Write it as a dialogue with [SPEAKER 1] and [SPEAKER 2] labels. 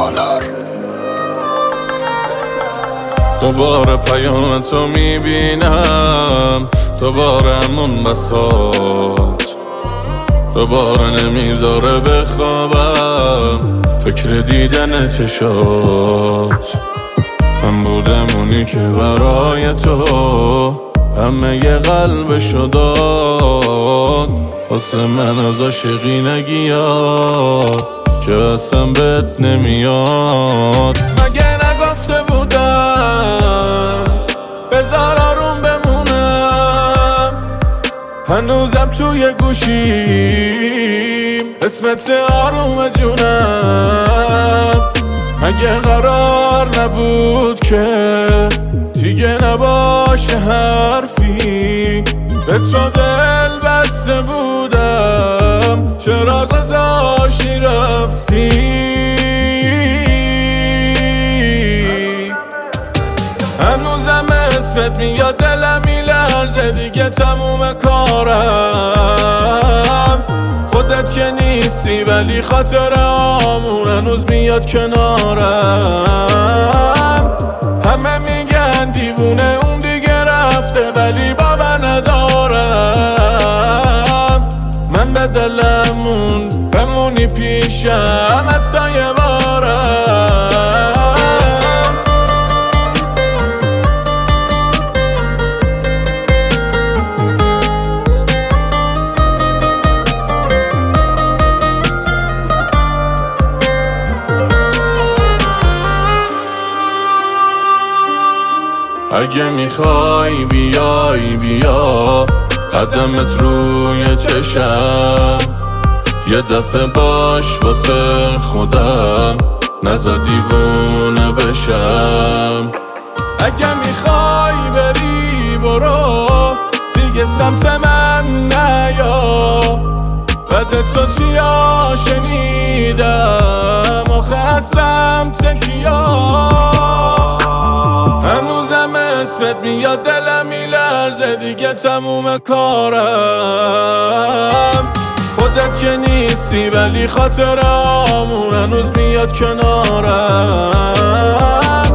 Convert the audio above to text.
[SPEAKER 1] سالار.
[SPEAKER 2] دوباره پیام تو میبینم، دوباره همون بساط، دوباره نمیذاره بخوابم فکر دیدن چشات. من بودم اونی که برای تو همه ی قلبشو داد، واسه من از عاشقی نگیاد که اصلا بهت نمیاد. مگه نگفته بودم بذار آروم بمونم، هنوزم توی گوشیم اسمت آروم جونم. مگه قرار نبود که دیگه نباشه حرفی، به تو دل بسته بودم چرا گذاشتی رفتی؟ هنوزم اسمت میاد دلم میلرزه دیگه تموم کارم. خودت که نیستی ولی خاطرامون هنوز میاد کنارم. همه میگن دیوونه اون دیگه رفته ولی باور ندارم. من به دلمون بمونی پیشم حتی یه بارم. اگه میخوای بیای بیا، قدمت روی چشم، یه دفعه باش واسه خودم نزا دیوونه بشم. اگه میخوای بری برو دیگه سمت من نیا، بعد تو چیا شنیدم آخه از سمت کیا؟ هنوزم اسمت میاد دلم میلرزه دیگه تموم کارم. خودت که نیستی ولی خاطرامون هنوز میاد کنارم.